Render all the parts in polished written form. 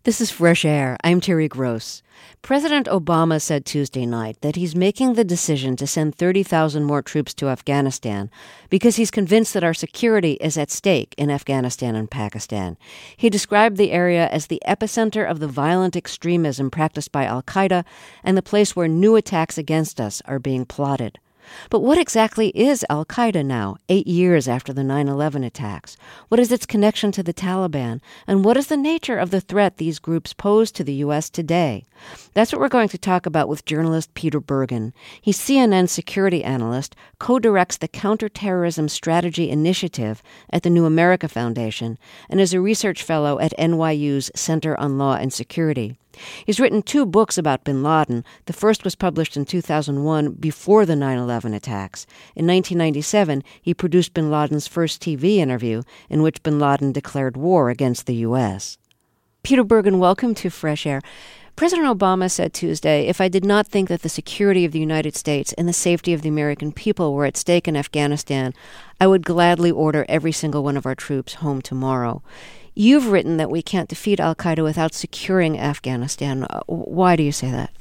This is Fresh Air. I'm Terry Gross. President Obama said Tuesday night that he's making the decision to send 30,000 more troops to Afghanistan because he's convinced that our security is at stake in Afghanistan and Pakistan. He described the area as the epicenter of the violent extremism practiced by al-Qaeda and the place where new attacks against us are being plotted. But what exactly is al-Qaeda now, 8 years after the 9/11 attacks? What is its connection to the Taliban? And what is the nature of the threat these groups pose to the U.S. today? That's what we're going to talk about with journalist Peter Bergen. He's CNN's security analyst, co-directs the Counterterrorism Strategy Initiative at the New America Foundation, and is a research fellow at NYU's Center on Law and Security. He's written 2 books about bin Laden. The first was published in 2001 before the 9/11 attacks. In 1997, he produced bin Laden's first TV interview in which bin Laden declared war against the U.S. Peter Bergen, welcome to Fresh Air. President Obama said Tuesday, if I did not think that the security of the United States and the safety of the American people were at stake in Afghanistan, I would gladly order every single one of our troops home tomorrow. You've written that we can't defeat al-Qaeda without securing Afghanistan. Why do you say that?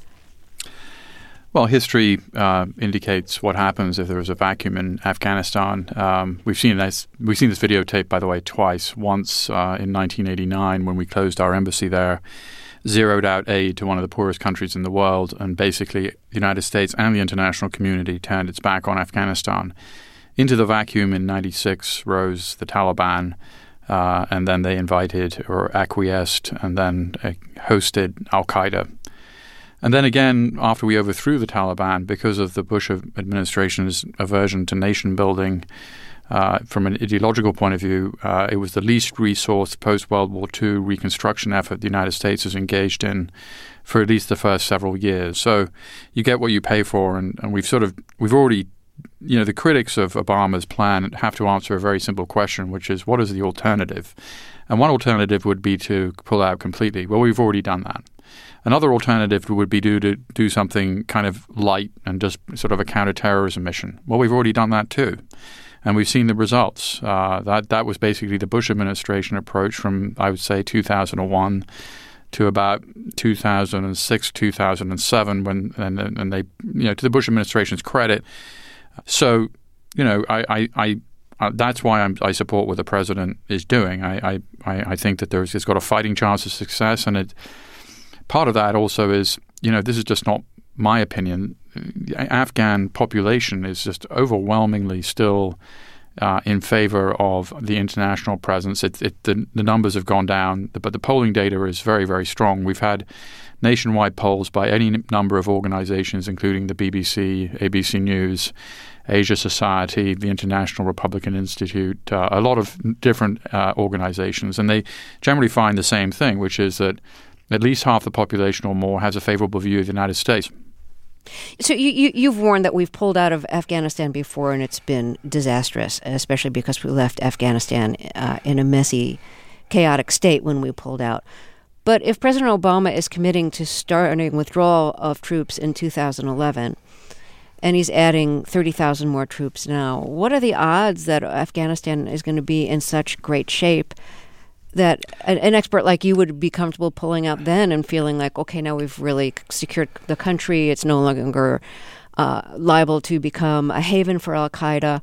Well, history indicates what happens if there is a vacuum in Afghanistan. We've seen this videotape, by the way, twice. Once in 1989 when we closed our embassy there, zeroed out aid to one of the poorest countries in the world, and basically the United States and the international community turned its back on Afghanistan. Into the vacuum in 96 rose the Taliban, and then they invited or acquiesced and then hosted al-Qaeda. And then again, after we overthrew the Taliban, because of the Bush administration's aversion to nation building, from an ideological point of view, it was the least resourced post-World War II reconstruction effort the United States has engaged in for at least the first several years. So you get what you pay for, and we've already, the critics of Obama's plan have to answer a very simple question, which is, what is the alternative? And one alternative would be to pull out completely. Well, we've already done that. Another alternative would be to do something kind of light and just sort of a counterterrorism mission. Well, we've already done that too. And we've seen the results. That was basically the Bush administration approach from, I would say, 2001 to about 2006, 2007, and they, to the Bush administration's credit. So, I that's why I support what the president is doing. I think that it's got a fighting chance of success, and part of that also is, this is just not my opinion. The Afghan population is just overwhelmingly still in favor of the international presence. The numbers have gone down, but the polling data is very, very strong. We've had nationwide polls by any number of organizations, including the BBC, ABC News, Asia Society, the International Republican Institute, a lot of different organizations, and they generally find the same thing, which is that at least half the population or more has a favorable view of the United States. So you've warned that we've pulled out of Afghanistan before and it's been disastrous, especially because we left Afghanistan in a messy, chaotic state when we pulled out. But if President Obama is committing to starting withdrawal of troops in 2011, and he's adding 30,000 more troops now, what are the odds that Afghanistan is going to be in such great shape that an expert like you would be comfortable pulling out then and feeling like, okay, now we've really secured the country, it's no longer liable to become a haven for al-Qaeda?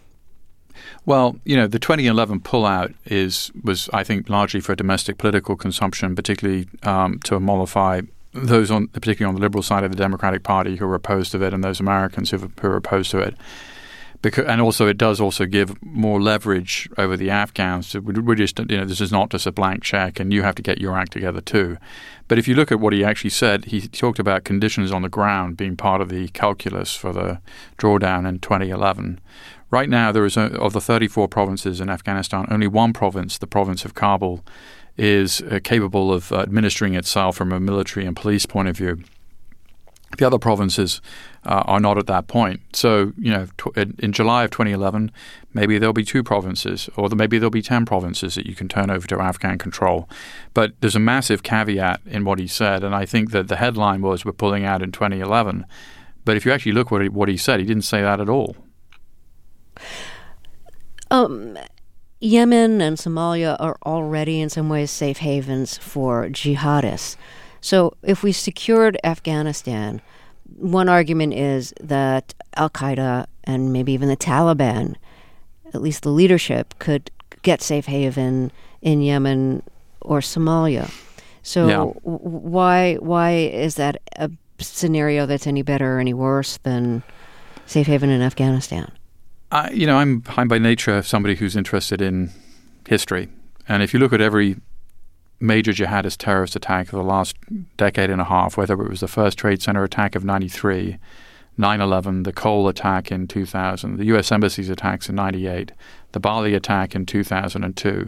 Well, the 2011 pullout was, I think, largely for domestic political consumption, particularly to mollify those particularly on the liberal side of the Democratic Party who are opposed to it, and those Americans who are opposed to it. And also, it does also give more leverage over the Afghans. We're just, this is not just a blank check, and you have to get your act together too. But if you look at what he actually said, he talked about conditions on the ground being part of the calculus for the drawdown in 2011. Right now, there is, of the 34 provinces in Afghanistan, only one province, the province of Kabul, is capable of administering itself from a military and police point of view. The other provinces are not at that point. So, in July of 2011, maybe there'll be 2 provinces, or maybe there'll be 10 provinces that you can turn over to Afghan control. But there's a massive caveat in what he said, and I think that the headline was, we're pulling out in 2011. But if you actually look what he said, he didn't say that at all. Yemen and Somalia are already in some ways safe havens for jihadists. So if we secured Afghanistan, one argument is that al-Qaeda and maybe even the Taliban, at least the leadership, could get safe haven in Yemen or Somalia. So why is that a scenario that's any better or any worse than safe haven in Afghanistan? I'm by nature somebody who's interested in history. And if you look at every major jihadist terrorist attack of the last decade and a half, whether it was the first Trade Center attack of 93, 9/11, the Cole attack in 2000, the U.S. Embassy's attacks in 98, the Bali attack in 2002,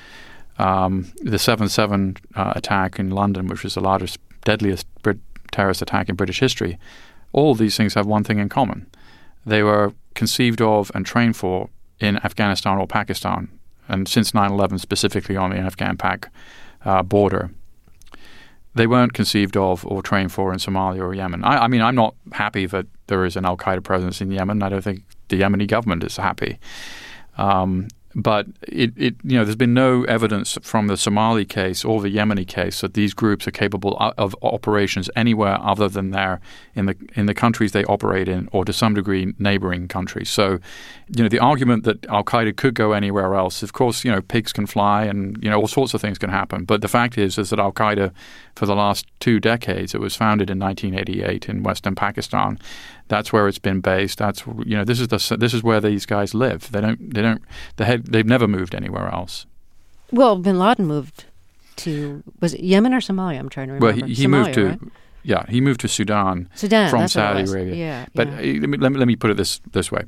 the 7/7 attack in London, which was the largest, deadliest terrorist attack in British history, all of these things have one thing in common. They were conceived of and trained for in Afghanistan or Pakistan, and since 9/11 specifically on the Afghan-Pak border. They weren't conceived of or trained for in Somalia or Yemen. I mean, I'm not happy that there is an al-Qaeda presence in Yemen. I don't think the Yemeni government is happy. But there's been no evidence from the Somali case or the Yemeni case that these groups are capable of operations anywhere other than there in the countries they operate in, or to some degree neighboring countries. So, the argument that al-Qaeda could go anywhere else, of course, pigs can fly and all sorts of things can happen. But the fact is that al-Qaeda, for the last 2 decades, it was founded in 1988 in Western Pakistan. That's where it's been based. That's this is where these guys live. They've never moved anywhere else. Well, Bin Laden moved to, was it Yemen or Somalia? I'm trying to remember. Well, he Somalia, moved to right? He moved to Sudan from Saudi Arabia. Yeah, but let me put it this way.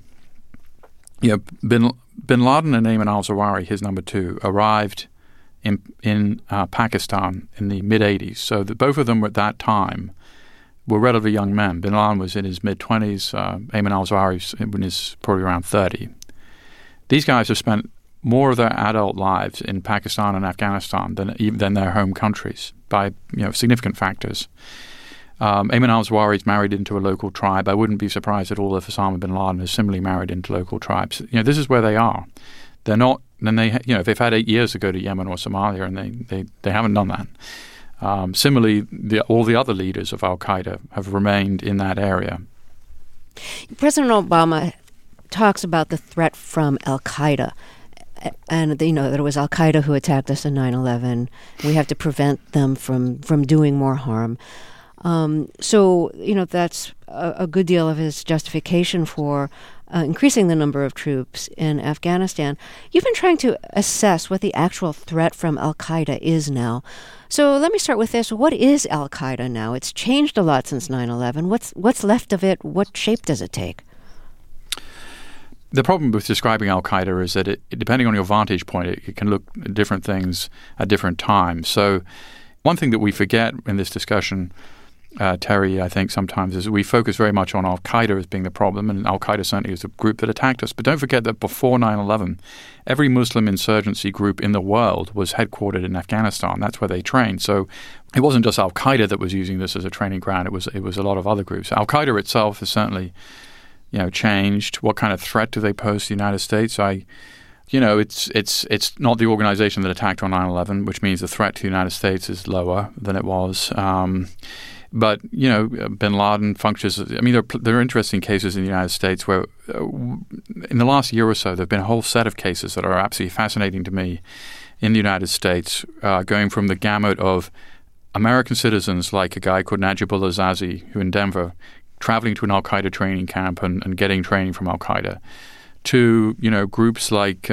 Bin Laden and Ayman al-Zawahiri, his number 2, arrived in Pakistan in the mid '80s. So both of them at that time were relatively young men. Bin Laden was in his mid-20s. Ayman al-Zawahiri is probably around 30. These guys have spent more of their adult lives in Pakistan and Afghanistan than their home countries by significant factors. Ayman al-Zawahiri is married into a local tribe. I wouldn't be surprised at all if Osama bin Laden is similarly married into local tribes. This is where they are. They're not. Then they've had 8 years to go to Yemen or Somalia, and they haven't done that. Similarly, all the other leaders of al-Qaeda have remained in that area. President Obama talks about the threat from al-Qaeda, and that it was al-Qaeda who attacked us in 9/11. We have to prevent them from doing more harm. So that's a good deal of his justification for increasing the number of troops in Afghanistan. You've been trying to assess what the actual threat from al-Qaeda is now. So let me start with this. What is al-Qaeda now? It's changed a lot since 9/11. What's left of it? What shape does it take? The problem with describing al-Qaeda is that depending on your vantage point, it can look at different things at different times. So one thing that we forget in this discussion, Terry, I think sometimes, is we focus very much on al-Qaeda as being the problem, and al-Qaeda certainly is the group that attacked us. But don't forget that before 9/11, every Muslim insurgency group in the world was headquartered in Afghanistan. That's where they trained. So it wasn't just al-Qaeda that was using this as a training ground. It was a lot of other groups. Al-Qaeda itself has certainly changed. What kind of threat do they pose to the United States? It's not the organization that attacked on 9/11, which means the threat to the United States is lower than it was. But Bin Laden functions. I mean, there are interesting cases in the United States where, in the last year or so, there have been a whole set of cases that are absolutely fascinating to me in the United States, going from the gamut of American citizens like a guy called Najibullah Zazi, who in Denver, traveling to an al-Qaeda training camp and getting training from al-Qaeda, to groups like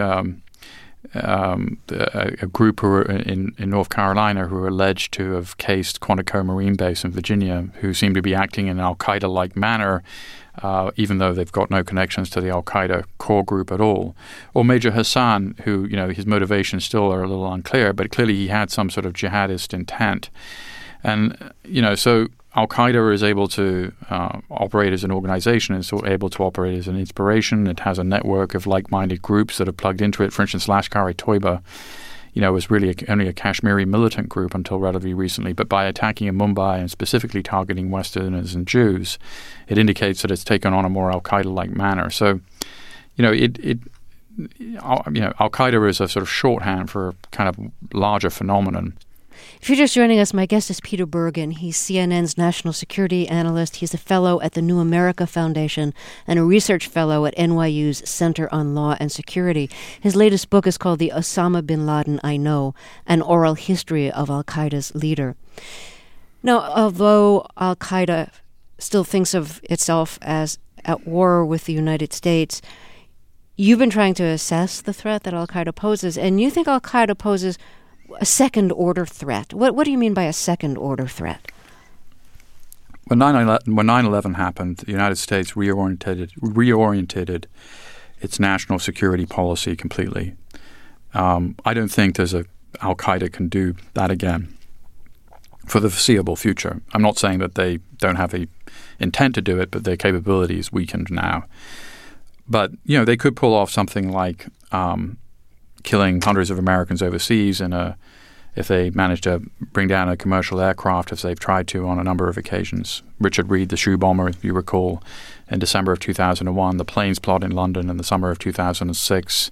a group who are in North Carolina who are alleged to have cased Quantico Marine Base in Virginia, who seem to be acting in an al-Qaeda-like manner, even though they've got no connections to the al-Qaeda core group at all. Or Major Hassan, who his motivations still are a little unclear, but clearly he had some sort of jihadist intent. And so al-Qaeda is able to operate as an organization. It's able to operate as an inspiration. It has a network of like-minded groups that are plugged into it. For instance, Lashkar-e-Toiba, was really only a Kashmiri militant group until relatively recently. But by attacking in Mumbai and specifically targeting Westerners and Jews, it indicates that it's taken on a more al-Qaeda-like manner. So, Al Qaeda is a sort of shorthand for a kind of larger phenomenon. If you're just joining us, my guest is Peter Bergen. He's CNN's national security analyst. He's a fellow at the New America Foundation and a research fellow at NYU's Center on Law and Security. His latest book is called The Osama bin Laden I Know, an oral history of al-Qaeda's leader. Now, although al-Qaeda still thinks of itself as at war with the United States, you've been trying to assess the threat that al-Qaeda poses, and you think al-Qaeda poses a second-order threat. What do you mean by a second-order threat? When 9/11 happened, the United States reorientated its national security policy completely. I don't think al-Qaeda can do that again for the foreseeable future. I'm not saying that they don't have the intent to do it, but their capability is weakened now. But, they could pull off something like killing hundreds of Americans overseas if they manage to bring down a commercial aircraft, as they've tried to on a number of occasions. Richard Reed, the shoe bomber, if you recall, in December of 2001, the planes plot in London in the summer of 2006.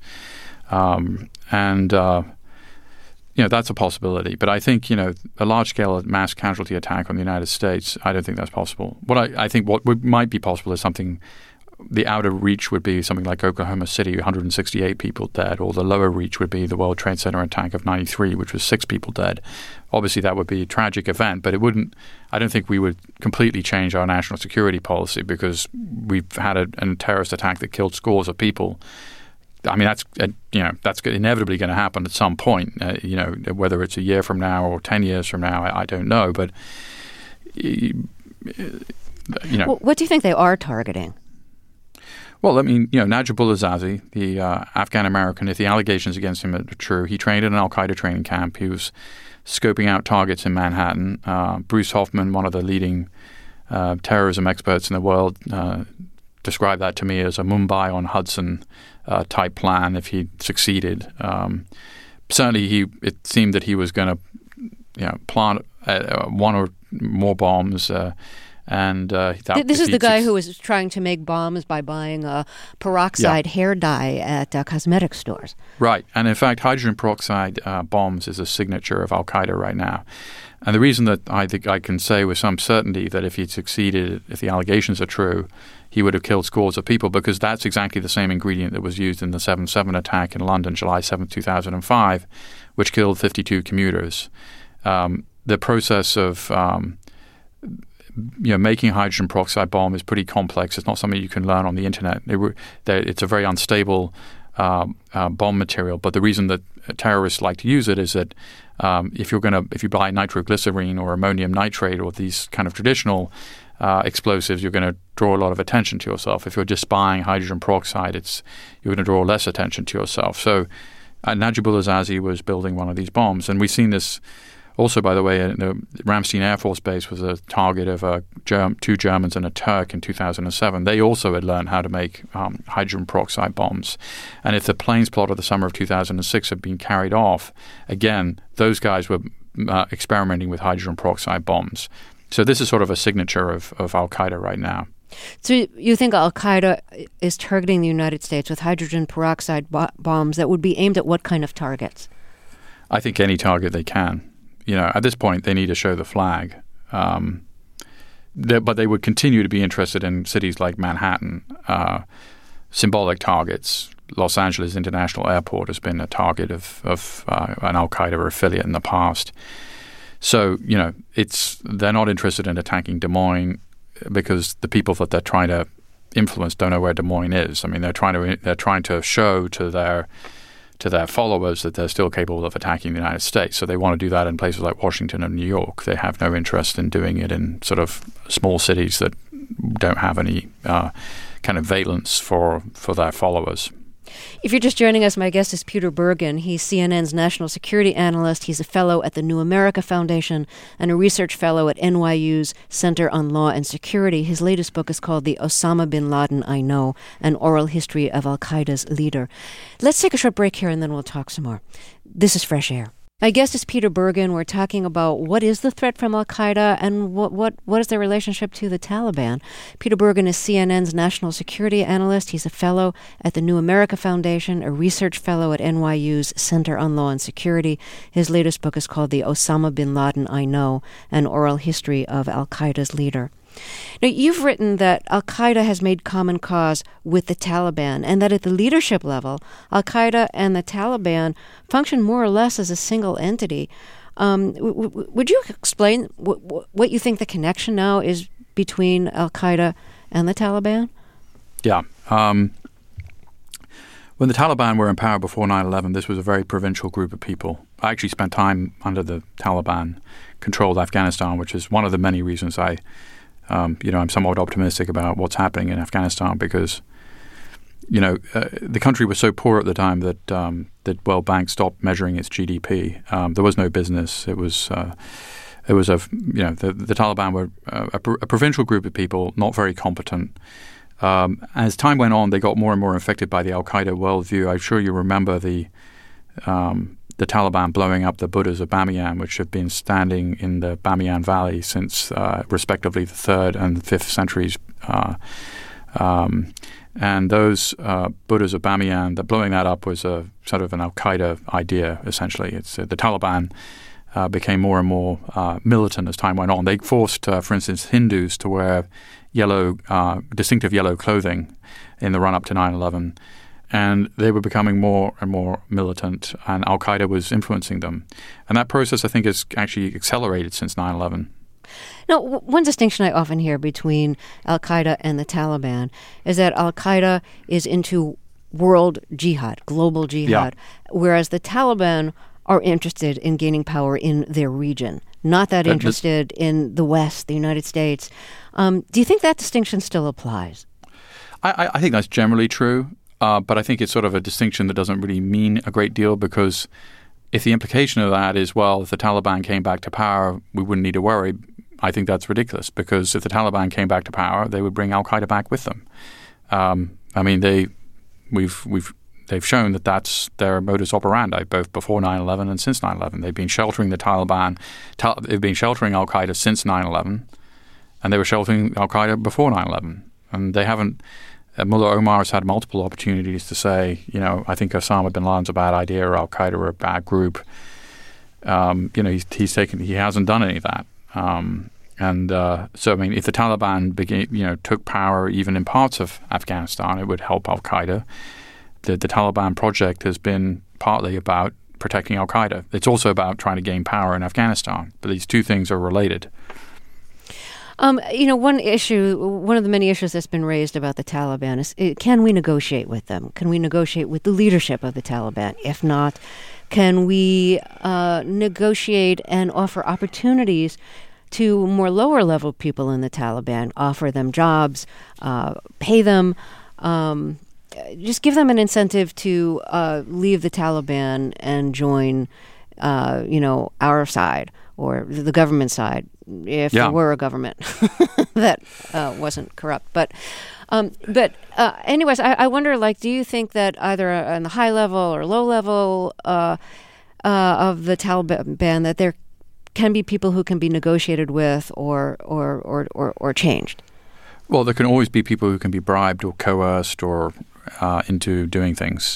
That's a possibility. But I think, a large-scale mass casualty attack on the United States, I don't think that's possible. I think what might be possible is something. The outer reach would be something like Oklahoma City, 168 people dead, or the lower reach would be the World Trade Center attack of 93, which was 6 people dead. Obviously, that would be a tragic event, but I don't think we would completely change our national security policy because we've had a terrorist attack that killed scores of people. I mean, that's inevitably going to happen at some point. Whether it's a year from now or 10 years from now, I don't know. But what do you think they are targeting? Well, I mean, Najibullah Zazi, the Afghan-American, if the allegations against him are true, he trained in an al-Qaeda training camp. He was scoping out targets in Manhattan. Bruce Hoffman, one of the leading terrorism experts in the world, described that to me as a Mumbai on Hudson type plan if he succeeded. Certainly, it seemed that he was going to plant one or more bombs. This is the guy who was trying to make bombs by buying peroxide hair dye at cosmetic stores. Right. And in fact, hydrogen peroxide bombs is a signature of al-Qaeda right now. And the reason that I think I can say with some certainty that if he'd succeeded, if the allegations are true, he would have killed scores of people, because that's exactly the same ingredient that was used in the 7/7 attack in London, July 7, 2005, which killed 52 commuters. The process of making a hydrogen peroxide bomb is pretty complex. It's not something you can learn on the internet. It's a very unstable bomb material. But the reason that terrorists like to use it is that if you buy nitroglycerine or ammonium nitrate or these kind of traditional explosives, you're going to draw a lot of attention to yourself. If you're just buying hydrogen peroxide, you're going to draw less attention to yourself. So Najibullah Zazi was building one of these bombs, and we've seen this. Also, by the way, the Ramstein Air Force Base was a target of 2 Germans and a Turk in 2007. They also had learned how to make hydrogen peroxide bombs. And if the planes plot of the summer of 2006 had been carried off, again, those guys were experimenting with hydrogen peroxide bombs. So this is sort of a signature of al-Qaeda right now. So you think al-Qaeda is targeting the United States with hydrogen peroxide bombs that would be aimed at what kind of targets? I think any target they can. At this point, they need to show the flag. But they would continue to be interested in cities like Manhattan, symbolic targets. Los Angeles International Airport has been a target of an al-Qaeda affiliate in the past. So, they're not interested in attacking Des Moines because the people that they're trying to influence don't know where Des Moines is. I mean, they're trying to show to their followers that they're still capable of attacking the United States. So they want to do that in places like Washington and New York. They have no interest in doing it in sort of small cities that don't have any kind of valence for their followers. If you're just joining us, my guest is Peter Bergen. He's CNN's national security analyst. He's a fellow at the New America Foundation and a research fellow at NYU's Center on Law and Security. His latest book is called The Osama bin Laden I Know, an oral history of al-Qaeda's leader. Let's take a short break here and then we'll talk some more. This is Fresh Air. My guest is Peter Bergen. We're talking about what is the threat from al-Qaeda and what is their relationship to the Taliban. Peter Bergen is CNN's national security analyst. He's a fellow at the New America Foundation, a research fellow at NYU's Center on Law and Security. His latest book is called The Osama bin Laden I Know, an oral history of al-Qaeda's leader. Now, you've written that al-Qaeda has made common cause with the Taliban and that at the leadership level, al-Qaeda and the Taliban function more or less as a single entity. Would you explain what you think the connection now is between al-Qaeda and the Taliban? Yeah. When the Taliban were in power before 9/11, this was a very provincial group of people. I actually spent time under the Taliban-controlled Afghanistan, which is one of the many reasons I'm somewhat optimistic about what's happening in Afghanistan because, the country was so poor at the time that World Bank stopped measuring its GDP. There was no business. The Taliban were a provincial group of people, not very competent. As time went on, they got more and more infected by the Al-Qaeda worldview. I'm sure you remember the Taliban blowing up the Buddhas of Bamiyan, which have been standing in the Bamiyan Valley since, respectively, the 3rd and 5th centuries. And those Buddhas of Bamiyan, blowing that up was a sort of an Al-Qaeda idea, essentially. The Taliban became more and more militant as time went on. They forced, for instance, Hindus to wear distinctive yellow clothing in the run-up to 9/11. And they were becoming more and more militant, and al-Qaeda was influencing them. And that process, I think, has actually accelerated since 9/11. Now, one distinction I often hear between al-Qaeda and the Taliban is that al-Qaeda is into world jihad, global jihad, whereas the Taliban are interested in gaining power in their region, not that interested in the West, the United States. Do you think that distinction still applies? I think that's generally true. But I think it's sort of a distinction that doesn't really mean a great deal because if the implication of that is, well, if the Taliban came back to power, we wouldn't need to worry, I think that's ridiculous because if the Taliban came back to power, they would bring al-Qaeda back with them. They've shown that that's their modus operandi, both before 9/11 and since 9/11. They've been sheltering the Taliban. They've been sheltering al-Qaeda since 9/11, and they were sheltering al-Qaeda before 9/11. And they haven't... Mullah Omar has had multiple opportunities to say, I think Osama bin Laden's a bad idea or al-Qaeda are a bad group. He hasn't done any of that. If the Taliban took power even in parts of Afghanistan, it would help al-Qaeda. The Taliban project has been partly about protecting al-Qaeda. It's also about trying to gain power in Afghanistan. But these two things are related. One of the many issues that's been raised about the Taliban is, can we negotiate with them? Can we negotiate with the leadership of the Taliban? If not, can we negotiate and offer opportunities to more lower level people in the Taliban, offer them jobs, pay them, just give them an incentive to leave the Taliban and join, our side or the government side, if there were a government that wasn't corrupt. But anyways, I wonder, do you think that either on the high level or low level of the Taliban that there can be people who can be negotiated with or changed? Well, there can always be people who can be bribed or coerced or into doing things.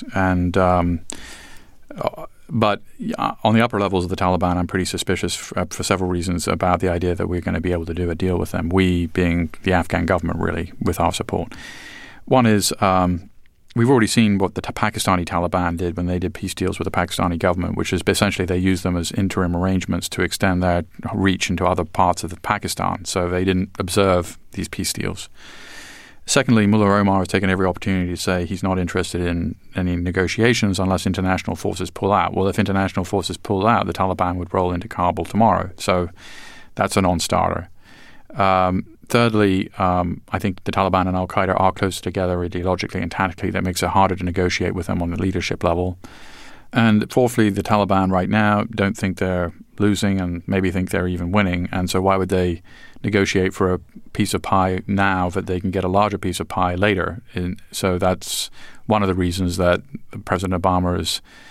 But on the upper levels of the Taliban, I'm pretty suspicious for several reasons about the idea that we're going to be able to do a deal with them, we being the Afghan government, really, with our support. One is we've already seen what the Pakistani Taliban did when they did peace deals with the Pakistani government, which is essentially they used them as interim arrangements to extend their reach into other parts of Pakistan. So they didn't observe these peace deals. Secondly, Mullah Omar has taken every opportunity to say he's not interested in any negotiations unless international forces pull out. Well, if international forces pull out, the Taliban would roll into Kabul tomorrow. So that's a non-starter. Thirdly, I think the Taliban and al-Qaeda are close together ideologically and tactically. That makes it harder to negotiate with them on the leadership level. And fourthly, the Taliban right now don't think they're losing and maybe think they're even winning. And so why would they negotiate for a piece of pie now that they can get a larger piece of pie later? And so that's one of the reasons that President Obama is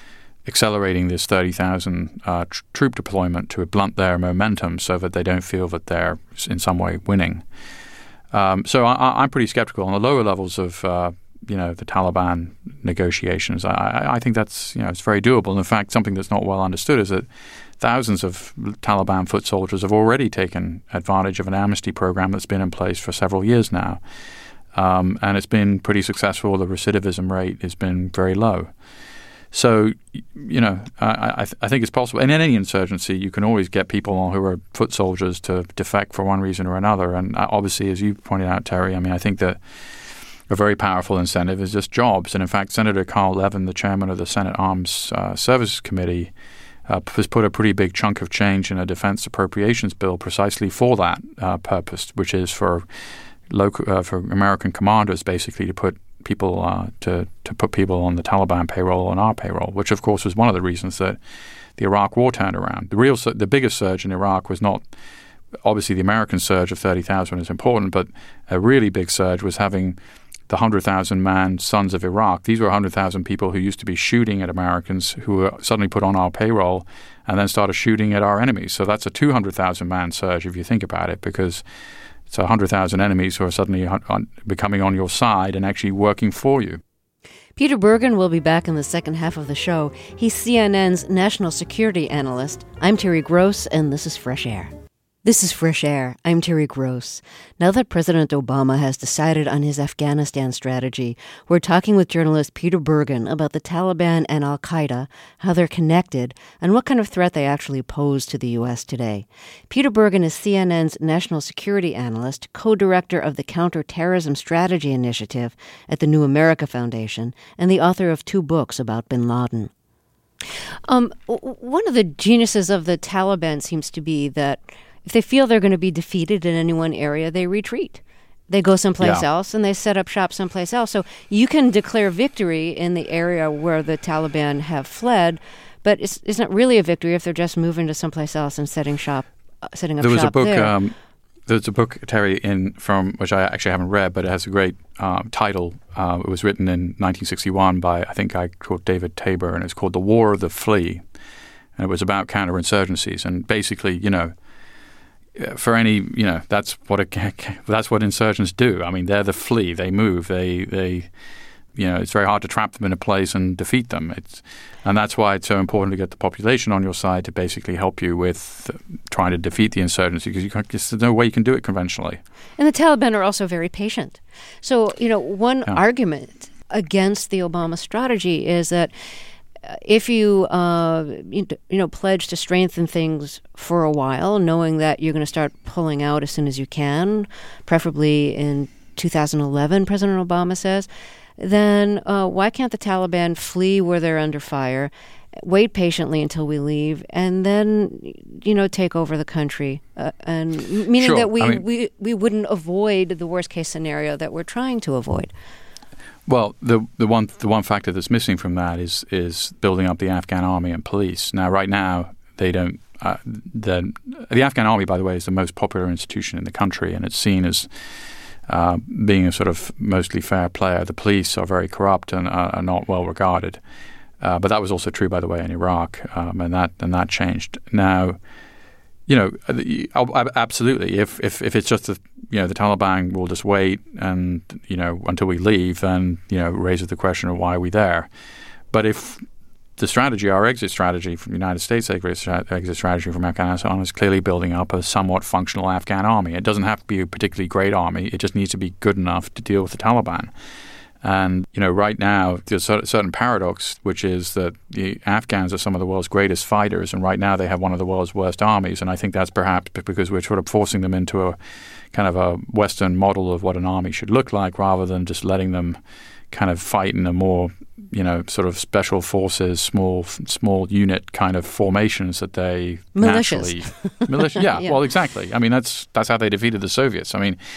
accelerating this 30,000 troop deployment to blunt their momentum so that they don't feel that they're in some way winning. So I'm pretty skeptical on the lower levels of the Taliban negotiations. I think that's it's very doable. And in fact, something that's not well understood is that thousands of Taliban foot soldiers have already taken advantage of an amnesty program that's been in place for several years now. And it's been pretty successful. The recidivism rate has been very low. So, I think it's possible. And in any insurgency, you can always get people who are foot soldiers to defect for one reason or another. And obviously, as you pointed out, Terry, I think that a very powerful incentive is just jobs. And in fact, Senator Carl Levin, the chairman of the Senate Arms Services Committee, has put a pretty big chunk of change in a defense appropriations bill precisely for that purpose, which is for American commanders basically to put people to put people on the Taliban payroll and our payroll, which of course was one of the reasons that the Iraq War turned around. The biggest surge in Iraq was not obviously the American surge of 30,000 is important, but a really big surge was having the 100,000 man Sons of Iraq. These were 100,000 people who used to be shooting at Americans who were suddenly put on our payroll and then started shooting at our enemies. So that's a 200,000 man surge if you think about it, because it's 100,000 enemies who are suddenly becoming on your side and actually working for you. Peter Bergen will be back in the second half of the show. He's CNN's national security analyst. I'm Terry Gross, and this is Fresh Air. This is Fresh Air. I'm Terry Gross. Now that President Obama has decided on his Afghanistan strategy, we're talking with journalist Peter Bergen about the Taliban and al-Qaeda, how they're connected, and what kind of threat they actually pose to the U.S. today. Peter Bergen is CNN's national security analyst, co-director of the Counterterrorism Strategy Initiative at the New America Foundation, and the author of 2 books about bin Laden. One of the geniuses of the Taliban seems to be that if they feel they're going to be defeated in any one area, they retreat. They go someplace else and they set up shop someplace else. So you can declare victory in the area where the Taliban have fled, but it's not really a victory if they're just moving to someplace else and setting up shop there. There's a book, Terry, from which I actually haven't read, but it has a great title. It was written in 1961 by, I think, a guy called David Tabor, and it's called The War of the Flea. And it was about counterinsurgencies. And basically, for any, that's what insurgents do. I mean, they're the flea. They move. They it's very hard to trap them in a place and defeat them. And that's why it's so important to get the population on your side to basically help you with trying to defeat the insurgency, because there's no way you can do it conventionally. And the Taliban are also very patient. So, one argument against the Obama strategy is that if you pledge to strengthen things for a while, knowing that you're going to start pulling out as soon as you can, preferably in 2011, President Obama says, then why can't the Taliban flee where they're under fire, wait patiently until we leave, and then take over the country, and meaning that we wouldn't avoid the worst case scenario that we're trying to avoid. Well, the one factor that's missing from that is building up the Afghan army and police. Now, right now, they don't. The Afghan army, by the way, is the most popular institution in the country, and it's seen as being a sort of mostly fair player. The police are very corrupt and are not well regarded. But that was also true, by the way, in Iraq, and that changed. Now, absolutely. If it's just the Taliban will just wait and until we leave, then raises the question of why are we there. But if the strategy, our exit strategy from the United States, exit strategy from Afghanistan, is clearly building up a somewhat functional Afghan army. It doesn't have to be a particularly great army. It just needs to be good enough to deal with the Taliban. And, right now, there's a certain paradox, which is that the Afghans are some of the world's greatest fighters, and right now they have one of the world's worst armies. And I think that's perhaps because we're sort of forcing them into a kind of a Western model of what an army should look like, rather than just letting them kind of fight in a more, sort of special forces, small unit kind of formations that they naturally... Militias. Yeah, well, exactly. I mean, that's how they defeated the Soviets. I mean,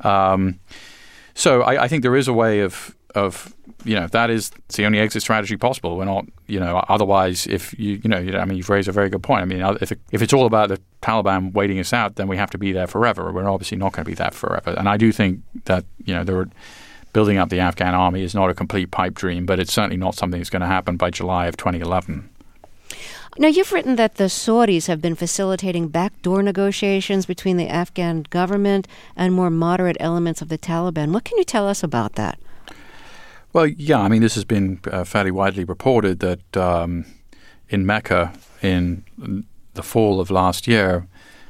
so I think there is a way of that is the only exit strategy possible. We're not, otherwise, if you've raised a very good point. I mean, if it's all about the Taliban waiting us out, then we have to be there forever. We're obviously not going to be there forever. And I do think that, building up the Afghan army is not a complete pipe dream, but it's certainly not something that's going to happen by July of 2011. Now, you've written that the Saudis have been facilitating backdoor negotiations between the Afghan government and more moderate elements of the Taliban. What can you tell us about that? Well, yeah, I mean, this has been fairly widely reported that in Mecca in the fall of last year,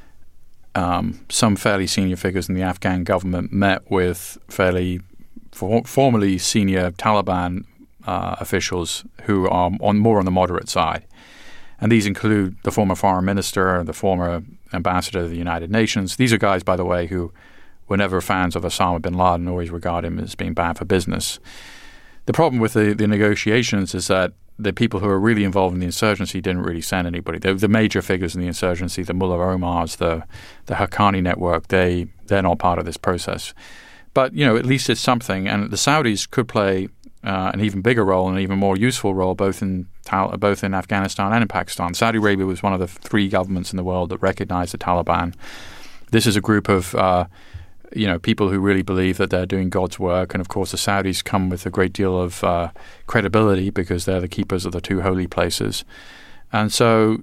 some fairly senior figures in the Afghan government met with fairly formerly senior Taliban officials who are more on the moderate side. And these include the former foreign minister, the former ambassador to the United Nations. These are guys, by the way, who were never fans of Osama bin Laden, always regard him as being bad for business. The problem with the negotiations is that the people who are really involved in the insurgency didn't really send anybody. The major figures in the insurgency, the Mullah Omars, the Haqqani network, they're not part of this process. But, at least it's something. And the Saudis could play an even bigger role, an even more useful role, both in Afghanistan and in Pakistan. Saudi Arabia was one of the 3 governments in the world that recognized the Taliban. This is a group of people who really believe that they're doing God's work. And, of course, the Saudis come with a great deal of credibility because they're the keepers of the 2 holy places. And so,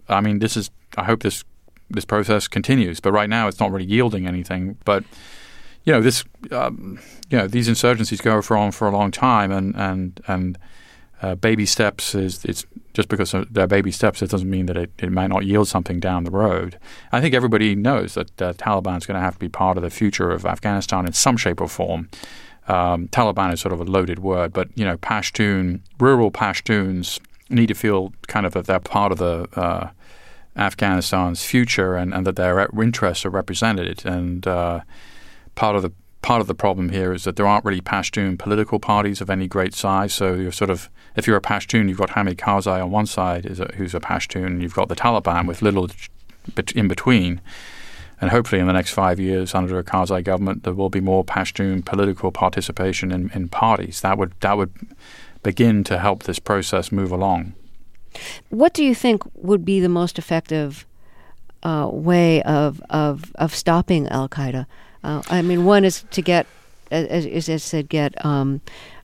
I hope this process continues. But right now it's not really yielding anything. But these insurgencies go on for a long time, and baby steps it's just because they're baby steps, it doesn't mean that it might not yield something down the road. I think everybody knows that Taliban is going to have to be part of the future of Afghanistan in some shape or form. Taliban is sort of a loaded word, but rural Pashtuns need to feel kind of that they're part of the Afghanistan's future, and that their interests are represented. And part of the problem here is that there aren't really Pashtun political parties of any great size. So if you're a Pashtun, you've got Hamid Karzai on one side, who's a Pashtun, and you've got the Taliban with little in between. And hopefully in the next 5 years, under a Karzai government, there will be more Pashtun political participation in parties. That would begin to help this process move along. What do you think would be the most effective way of stopping al-Qaeda? One is to get, as I said, get bin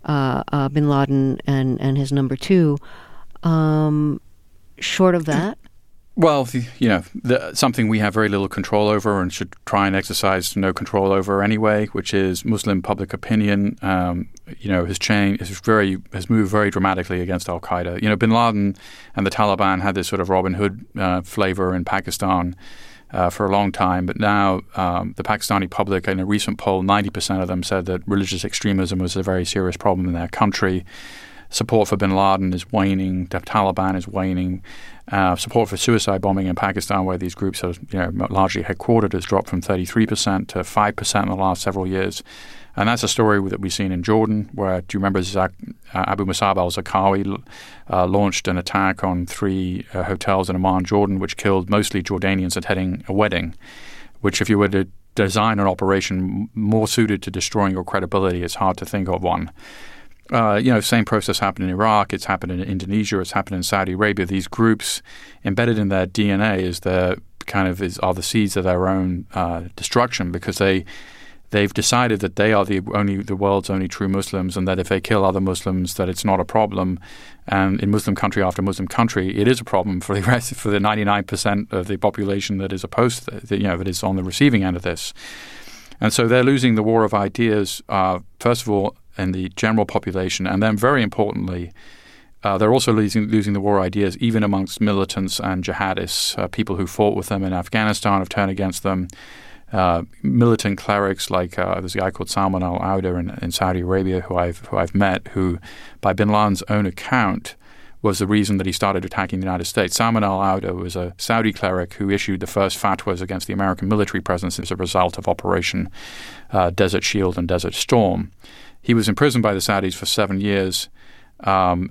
Laden and his number 2. Short of that? Well, something we have very little control over and should try and exercise no control over anyway, which is Muslim public opinion. Has moved very dramatically against Al Qaeda. Bin Laden and the Taliban had this sort of Robin Hood flavor in Pakistan for a long time, but now the Pakistani public, in a recent poll, 90% of them said that religious extremism was a very serious problem in their country. Support for bin Laden is waning. The Taliban is waning. Support for suicide bombing in Pakistan, where these groups are largely headquartered, has dropped from 33% to 5% in the last several years. And that's a story that we've seen in Jordan, where, do you remember Abu Musab al-Zarqawi launched an attack on 3 hotels in Amman, Jordan, which killed mostly Jordanians attending a wedding, which if you were to design an operation more suited to destroying your credibility, it's hard to think of one. Same process happened in Iraq. It's happened in Indonesia. It's happened in Saudi Arabia. These groups, embedded in their DNA, are the seeds of their own destruction, because they've decided that they are the world's only true Muslims, and that if they kill other Muslims, that it's not a problem. And in Muslim country after Muslim country, it is a problem for the 99% of the population that is opposed to that is on the receiving end of this. And so they're losing the war of ideas, first of all, in the general population, and then very importantly, they're also losing the war ideas even amongst militants and jihadists. People who fought with them in Afghanistan have turned against them. Militant clerics like there's a guy called Salman al-Auda in Saudi Arabia who I've met, who, by bin Laden's own account, was the reason that he started attacking the United States. Salman al-Auda was a Saudi cleric who issued the first fatwas against the American military presence as a result of Operation Desert Shield and Desert Storm. He was imprisoned by the Saudis for 7 years. And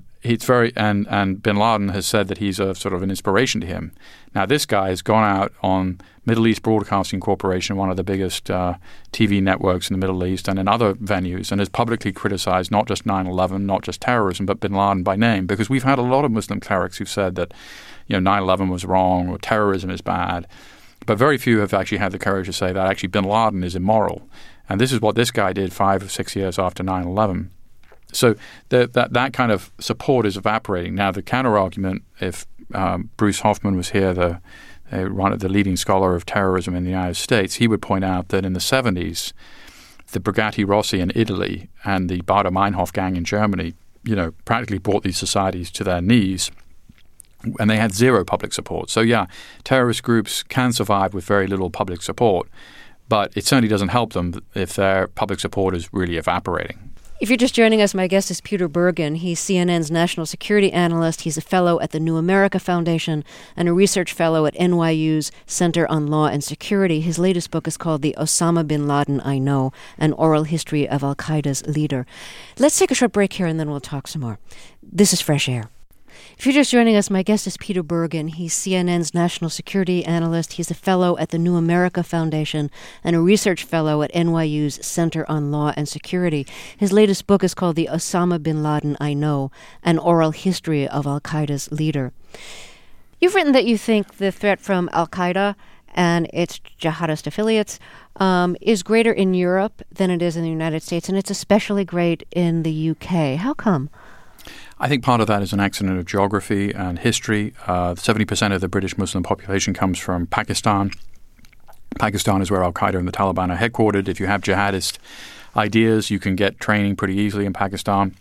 bin Laden has said that he's a sort of an inspiration to him. Now, this guy has gone out on Middle East Broadcasting Corporation, one of the biggest TV networks in the Middle East, and in other venues, and has publicly criticized not just 9/11, not just terrorism, but bin Laden by name, because we've had a lot of Muslim clerics who've said that 9/11 was wrong or terrorism is bad, but very few have actually had the courage to say that actually bin Laden is immoral. And this is what this guy did 5 or 6 years after 9/11. So that kind of support is evaporating. Now, the counter-argument, if Bruce Hoffman was here, the leading scholar of terrorism in the United States, he would point out that in the 70s, the Brigati Rossi in Italy and the Baader Meinhof gang in Germany, practically brought these societies to their knees, and they had zero public support. So yeah, terrorist groups can survive with very little public support, but it certainly doesn't help them if their public support is really evaporating. If you're just joining us, my guest is Peter Bergen. He's CNN's national security analyst. He's a fellow at the New America Foundation and a research fellow at NYU's Center on Law and Security. His latest book is called The Osama bin Laden I Know, An Oral History of Al-Qaeda's Leader. Let's take a short break here and then we'll talk some more. This is Fresh Air. If you're just joining us, my guest is Peter Bergen. He's CNN's national security analyst. He's a fellow at the New America Foundation and a research fellow at NYU's Center on Law and Security. His latest book is called The Osama bin Laden I Know, An Oral History of Al-Qaeda's Leader. You've written that you think the threat from Al-Qaeda and its jihadist affiliates is greater in Europe than it is in the United States, and it's especially great in the UK. How come? I think part of that is an accident of geography and history. 70% of the British Muslim population comes from Pakistan. Pakistan is where Al-Qaeda and the Taliban are headquartered. If you have jihadist ideas, you can get training pretty easily in Pakistan.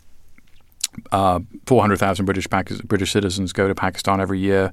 400,000 British citizens go to Pakistan every year,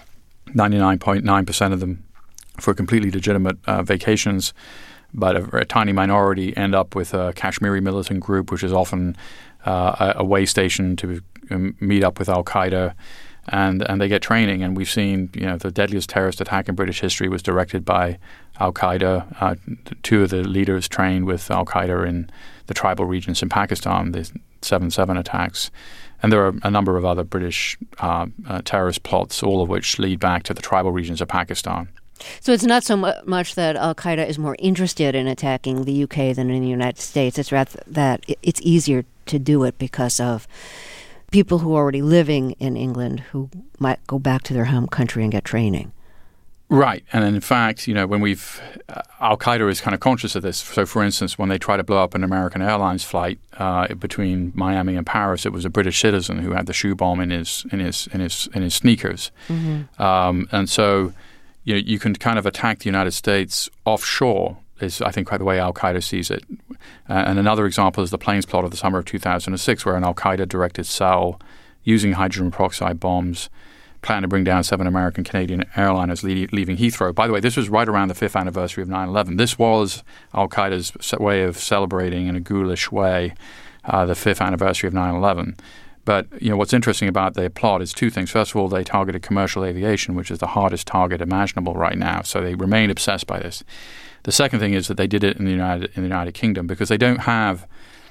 99.9% of them for completely legitimate vacations, but a tiny minority end up with a Kashmiri militant group, which is often a way station to meet up with Al-Qaeda, and they get training. And we've seen, the deadliest terrorist attack in British history was directed by Al-Qaeda. Two of the leaders trained with Al-Qaeda in the tribal regions in Pakistan, the 7/7 attacks. And there are a number of other British terrorist plots, all of which lead back to the tribal regions of Pakistan. So it's not so much that Al-Qaeda is more interested in attacking the UK than in the United States. It's rather that it's easier to do it because of people who are already living in England who might go back to their home country and get training. Right. And in fact, when Al-Qaeda is kind of conscious of this. So, for instance, when they try to blow up an American Airlines flight between Miami and Paris, it was a British citizen who had the shoe bomb in his sneakers. Mm-hmm. And so, you can kind of attack the United States offshore, is I think the way Al-Qaeda sees it. And another example is the planes plot of the summer of 2006, where an Al-Qaeda-directed cell using hydrogen peroxide bombs planned to bring down 7 American Canadian airliners leaving Heathrow. By the way, this was right around the 5th anniversary of 9/11. This was Al-Qaeda's way of celebrating in a ghoulish way the 5th anniversary of 9/11. But what's interesting about their plot is two things. First of all, they targeted commercial aviation, which is the hardest target imaginable right now. So they remain obsessed by this. The second thing is that they did it in the United Kingdom because they don't have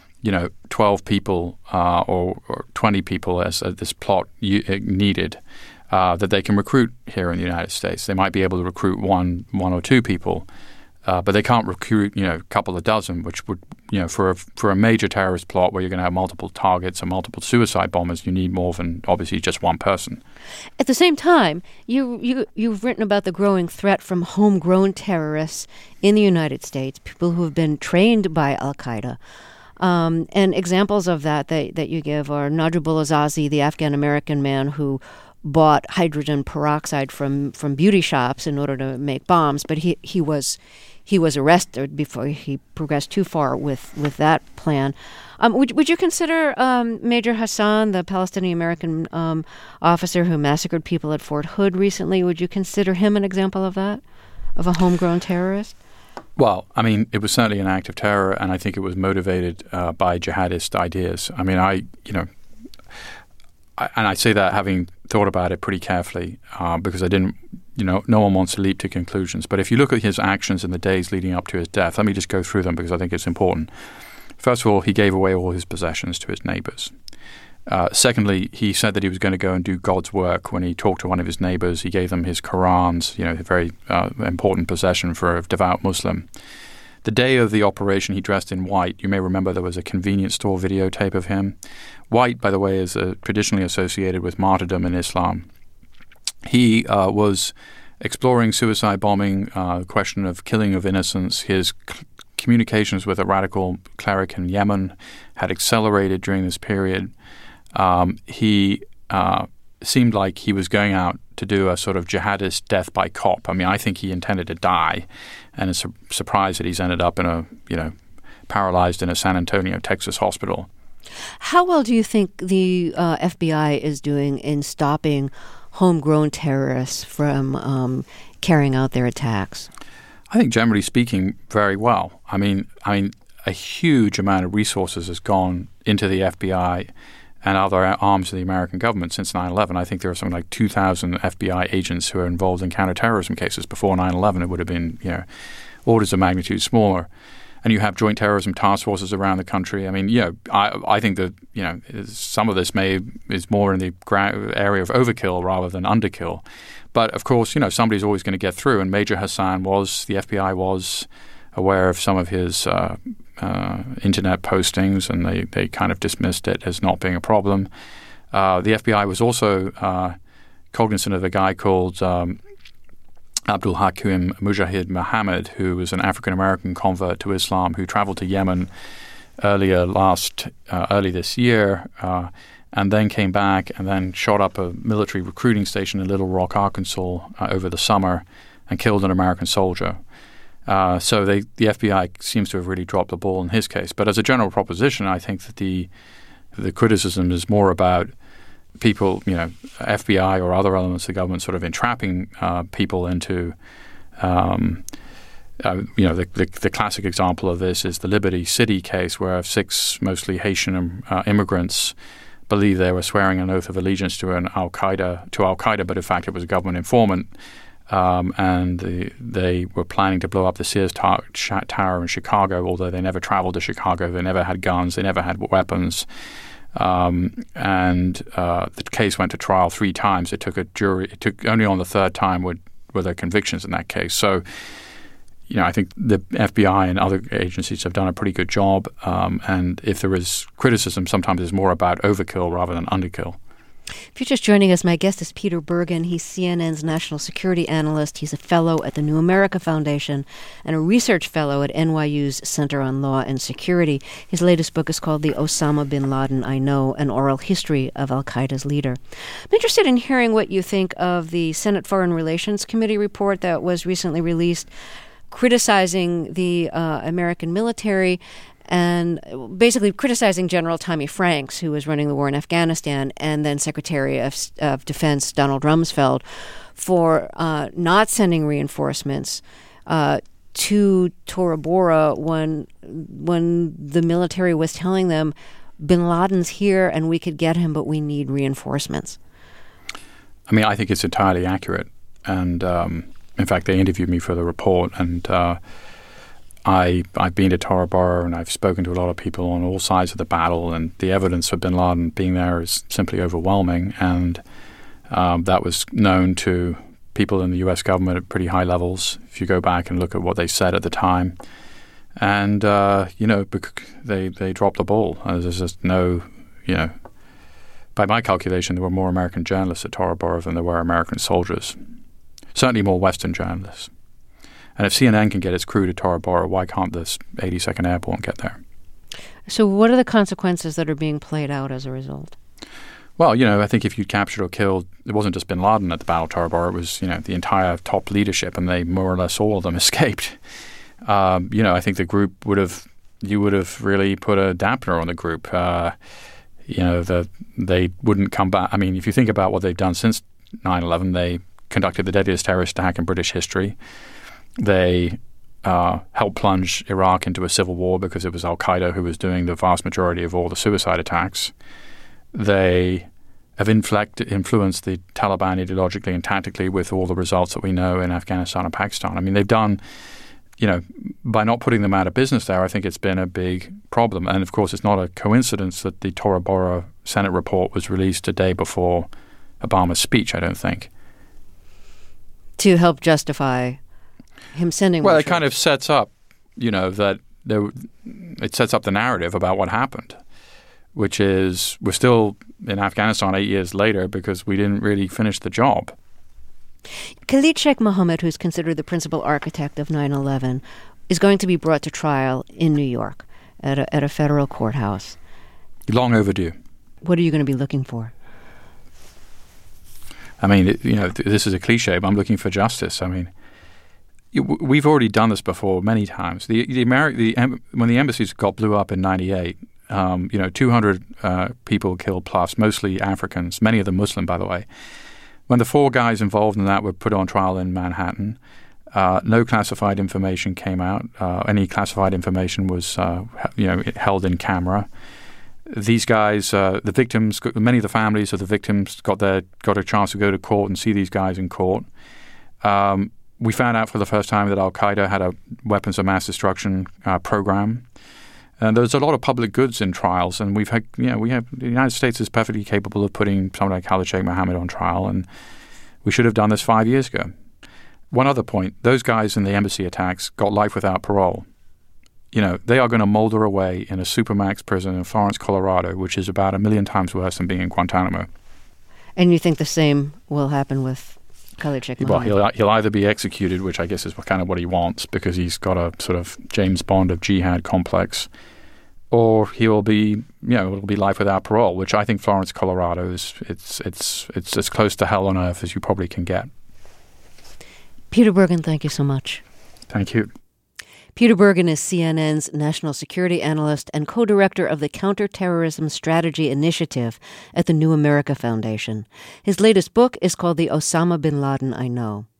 12 people or 20 people as this plot needed that they can recruit here in the United States. They might be able to recruit one or two people, but they can't recruit a couple of dozen, which would for a major terrorist plot where you're going to have multiple targets and multiple suicide bombers, you need more than obviously just one person. At the same time, you've written about the growing threat from homegrown terrorists in the United States, people who have been trained by Al-Qaeda. And examples of that you give are Najibullah Azazi, the Afghan-American man who bought hydrogen peroxide from beauty shops in order to make bombs, but he was arrested before he progressed too far with that plan. Would you consider Major Hassan, the Palestinian-American officer who massacred people at Fort Hood recently, would you consider him an example of that, of a homegrown terrorist? Well, I mean, it was certainly an act of terror, and I think it was motivated by jihadist ideas. I mean, I say that having thought about it pretty carefully because I didn't, no one wants to leap to conclusions. But if you look at his actions in the days leading up to his death, let me just go through them because I think it's important. First of all, he gave away all his possessions to his neighbors. Secondly, he said that he was going to go and do God's work. When he talked to one of his neighbors, he gave them his Qurans, a very important possession for a devout Muslim. The day of the operation, he dressed in white. You may remember there was a convenience store videotape of him. White, by the way, is traditionally associated with martyrdom in Islam. He was exploring suicide bombing, question of killing of innocents. His communications with a radical cleric in Yemen had accelerated during this period. He seemed like he was going out to do a sort of jihadist death by cop. I mean, I think he intended to die, and it's a surprise that he's ended up in a, paralyzed in a San Antonio, Texas hospital. How well do you think the FBI is doing in stopping homegrown terrorists from carrying out their attacks? I think, generally speaking, very well. I mean, a huge amount of resources has gone into the FBI and other arms of the American government since 9/11. I think there are something like 2,000 FBI agents who are involved in counterterrorism cases. Before 9/11, it would have been, orders of magnitude smaller. And you have joint terrorism task forces around the country. I mean, I think that, some of this is more in the area of overkill rather than underkill. But, of course, somebody's always going to get through. And Major Hassan the FBI was aware of some of his internet postings, and they kind of dismissed it as not being a problem. The FBI was also cognizant of a guy called Abdul Hakim Mujahid Muhammad, who was an African-American convert to Islam who traveled to Yemen early this year, and then came back and then shot up a military recruiting station in Little Rock, Arkansas over the summer and killed an American soldier. So the FBI seems to have really dropped the ball in his case. But as a general proposition, I think that the criticism is more about people, FBI or other elements of the government sort of entrapping people into, the classic example of this is the Liberty City case, where 6 mostly Haitian immigrants believe they were swearing an oath of allegiance to Al-Qaeda, but in fact it was a government informant. And they were planning to blow up the Sears Tower in Chicago, although they never traveled to Chicago. They never had guns. They never had weapons. And the case went to trial 3 times. It took a jury. It took only on the 3rd time were there convictions in that case. So, I think the FBI and other agencies have done a pretty good job. And if there is criticism, sometimes it's more about overkill rather than underkill. If you're just joining us, my guest is Peter Bergen. He's CNN's national security analyst. He's a fellow at the New America Foundation and a research fellow at NYU's Center on Law and Security. His latest book is called The Osama bin Laden I Know, an Oral History of Al-Qaeda's Leader. I'm interested in hearing what you think of the Senate Foreign Relations Committee report that was recently released, criticizing the American military and basically criticizing General Tommy Franks, who was running the war in Afghanistan, and then Secretary of Defense Donald Rumsfeld for not sending reinforcements to Tora Bora when the military was telling them, bin Laden's here and we could get him, but we need reinforcements. I mean, I think it's entirely accurate. And in fact, they interviewed me for the report, and I've been to Tora Bora and I've spoken to a lot of people on all sides of the battle, and the evidence of bin Laden being there is simply overwhelming. And that was known to people in the U.S. government at pretty high levels, if you go back and look at what they said at the time. And, they dropped the ball. There's just no, by my calculation, there were more American journalists at Tora Bora than there were American soldiers. Certainly more Western journalists. And if CNN can get its crew to Tora Bora, why can't this 82nd Airborne get there? So what are the consequences that are being played out as a result? Well, I think if you captured or killed, it wasn't just bin Laden at the Battle of Tora Bora, it was, the entire top leadership, and they more or less all of them escaped. I think the group you would have really put a dampener on the group. They wouldn't come back. I mean, if you think about what they've done since 9/11, they conducted the deadliest terrorist attack in British history. They helped plunge Iraq into a civil war because it was Al-Qaeda who was doing the vast majority of all the suicide attacks. They have influenced the Taliban ideologically and tactically with all the results that we know in Afghanistan and Pakistan. I mean, they've done, by not putting them out of business there, I think it's been a big problem. And, of course, it's not a coincidence that the Tora Bora Senate report was released a day before Obama's speech, I don't think. To help justify him sending. Well, it kind of sets up, that it sets up the narrative about what happened, which is we're still in Afghanistan 8 years later because we didn't really finish the job. Khalid Sheikh Mohammed, who's considered the principal architect of 9/11, is going to be brought to trial in New York at a federal courthouse. Long overdue. What are you going to be looking for? I mean, this is a cliche, but I'm looking for justice. I mean, we've already done this before many times. When the embassies blew up in '98, 200 people killed plus, mostly Africans, many of them Muslim, by the way. When the 4 guys involved in that were put on trial in Manhattan, no classified information came out. Any classified information was, held in camera. These guys, the victims, many of the families of the victims got a chance to go to court and see these guys in court. We found out for the first time that Al-Qaeda had a weapons of mass destruction program. And there's a lot of public goods in trials, and the United States is perfectly capable of putting someone like Khalid Sheikh Mohammed on trial, and we should have done this 5 years ago. One other point, those guys in the embassy attacks got life without parole. They are going to molder away in a supermax prison in Florence, Colorado, which is about 1 million times worse than being in Guantanamo. And you think the same will happen with Khalid Sheikh Mohammed? Well, he'll either be executed, which I guess is kind of what he wants, because he's got a sort of James Bond of jihad complex, or he will be, it'll be life without parole, which I think Florence, Colorado is it's as close to hell on earth as you probably can get. Peter Bergen, thank you so much. Thank you. Peter Bergen is CNN's national security analyst and co-director of the Counterterrorism Strategy Initiative at the New America Foundation. His latest book is called The Osama bin Laden I Know.